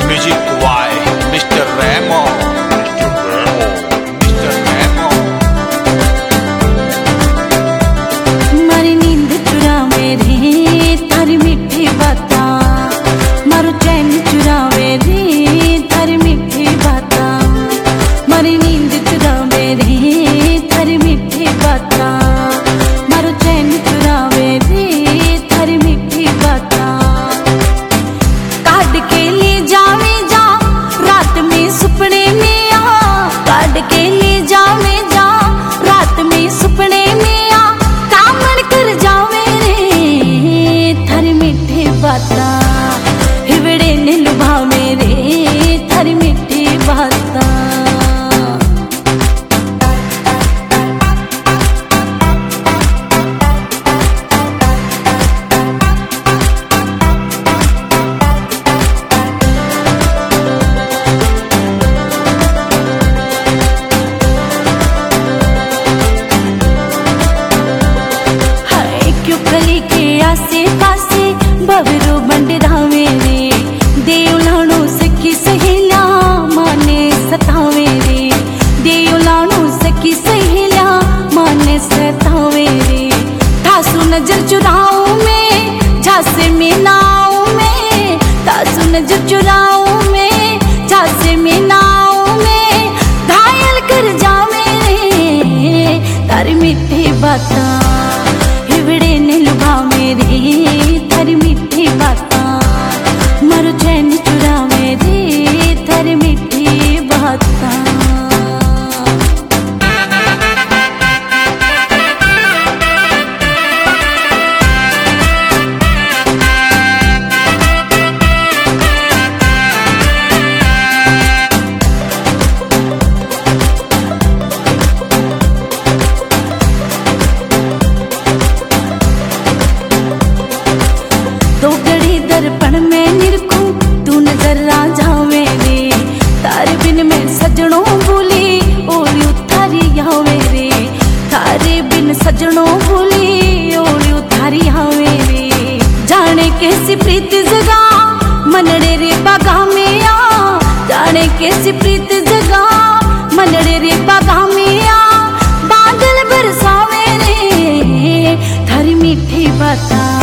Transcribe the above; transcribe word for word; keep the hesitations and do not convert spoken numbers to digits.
Music by mister Remo mister Remo. मारी नींद चुरावे रे तारी मीठी बाता, मारो चैन चुरावे रे तारी मीठी बाता, मारी नींद चुरावे रे तारी मीठी बाता, मारो चैन चुरावे रे तारी मीठी बाता। काट के ले जावे जा रात में सुपने में आ, काट के ले जावे जा रात में सुपने में आ, कामन कर जावे रे थारी मीठी बाता, हिवड़े ने लुभावे रे थारी मीठी बाता। आसे पासे बबरू बंडरावे रे, देवलाणो सखी सहेला माने सतावे रे, देवलाणो सखी सहेला माने सतावे रे। तासु नजर चुराऊं मैं झांसे में नाऊं मैं, तासु नजर चुराऊं मैं झांसे में नाऊं मैं, घायल कर जावे रे तारी मीठी बाता, हिवड़े ने लुभावे रे थारी मीठी बाता, मारो चैन चुरावे रे थारी मीठी बाता। दो घड़ी दर्पण में निरखूं तू नजर आ जावे रे, तारे बिन में सजनों बोली ओली उतारी आवे रे, तारे बिन सजनों बोली ओली उतारी आवे रे। जाने कैसी प्रीत जगा मनड़े रे बागा में आ, जाने कैसी प्रीत जगा मनड़े रे बागा में आ, बादल बरसावे रे थारी मीठी बाता,